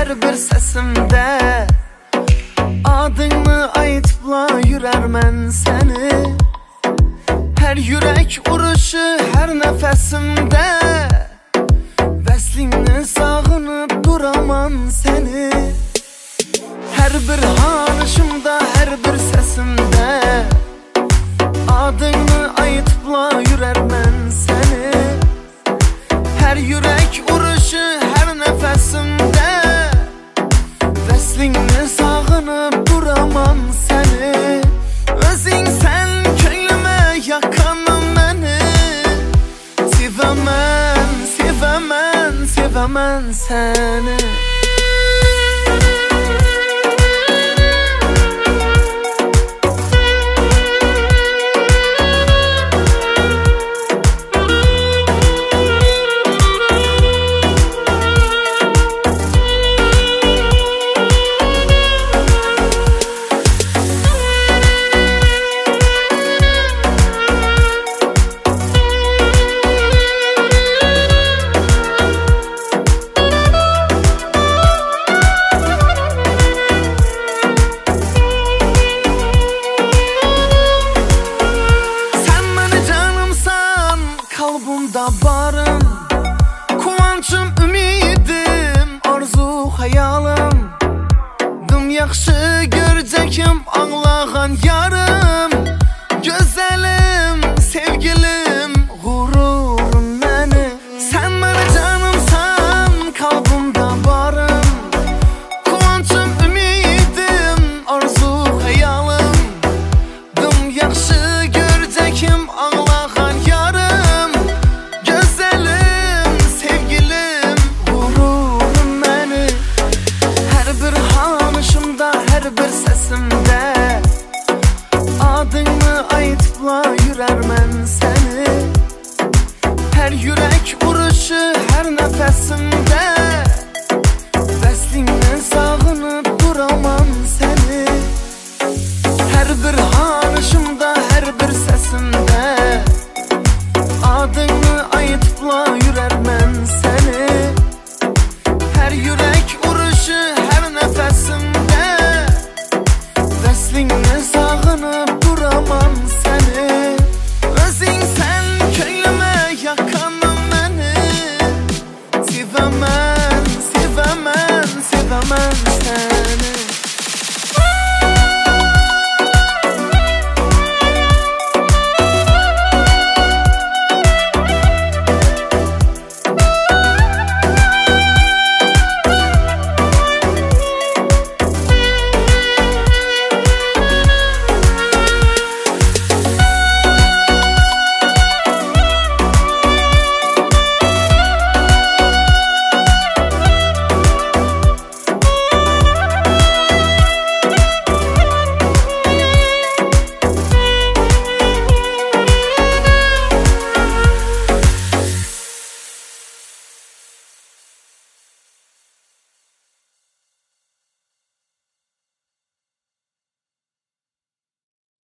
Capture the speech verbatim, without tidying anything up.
her bir səsimdə adını aytıbla yürər mən səni. Hər yürək vuruşu, hər nəfəsimdə vəslini sağınıb duramam səni. Hər bir hanışımda, hər bir səsimdə adını aytıbla yürər mən səni. Hər yürək vuruşu, hər nəfəsimdə vəslini sağınıb duramam səni. Özün sən könlümə yakanım məni. Sevəmən, sevəmən, sevəmən səni. Kalbimda barım, kuvancım, ümidim, arzu, hayalım. Dım yaxşı görəcəkim ağlağan yarım. Gözəlim, sevgilim, gururum məni. Sən mənə canımsan, kalbimda barım. Kuvancım, ümidim, arzu, hayalım. Dım yaxşı görəcəkim ağlağan yarım. Hər bir səsimdə adını aytıbla yürər mən səni.